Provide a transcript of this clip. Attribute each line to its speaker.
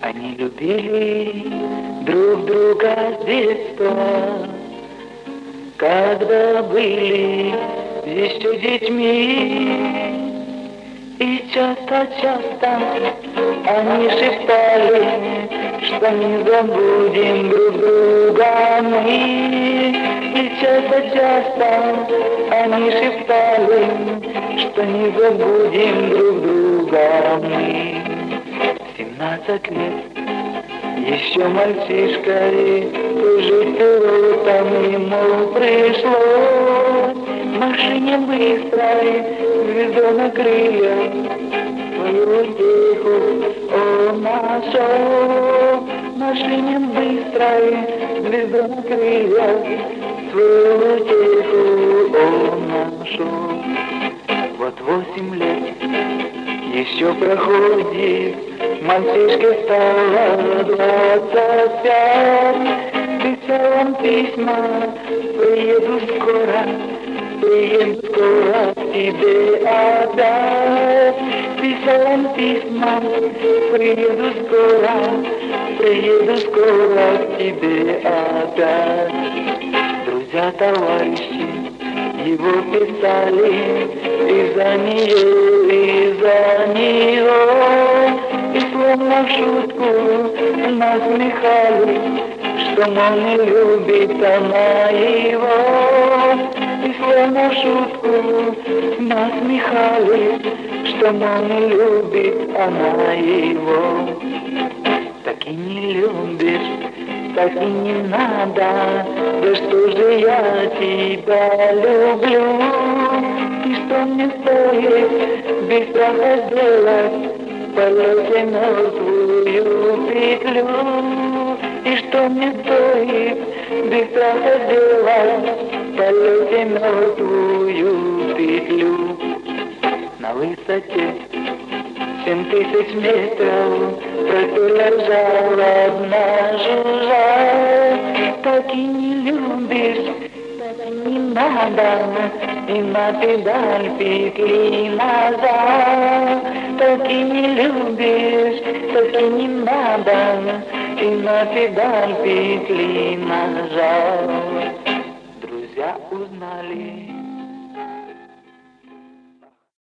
Speaker 1: Они любили друг друга с детства, когда были еще детьми. И часто-часто они шептали, что не забудем друг друга мы. И часто-часто они шептали, что не забудем друг друга мы. 17 лет, еще мальчишкой, тоже пилотом ему пришлось. В машине быстрой, звезду на крыльях, свою утеху он нашел. В машине быстрой, звезду на крыльях, свою утеху он нашел. Вот 8 лет еще проходит, мальчишке стало 25. Писал он письма, приеду скоро к тебе опять. Писал он письма, приеду скоро к тебе опять. Друзья, товарищи его писали из-за него, и словно в шутку насмехались, что, мол, не любит она его. И словно в шутку насмехались, что, мол, не любит она его. Так и не любишь, так и не надо, да что же я тебя люблю. И что мне стоит без страха сделать в полете мертвую петлю. И что мне стоит без страха сделать в полете мертвую петлю. На высоте 7000 метров пропеллер жалобно жужжал. Так и не любишь, так и не надо, и на педаль петли назад. Так и не любишь, так и не надо, и на педаль петли нажал. Друзья узнали,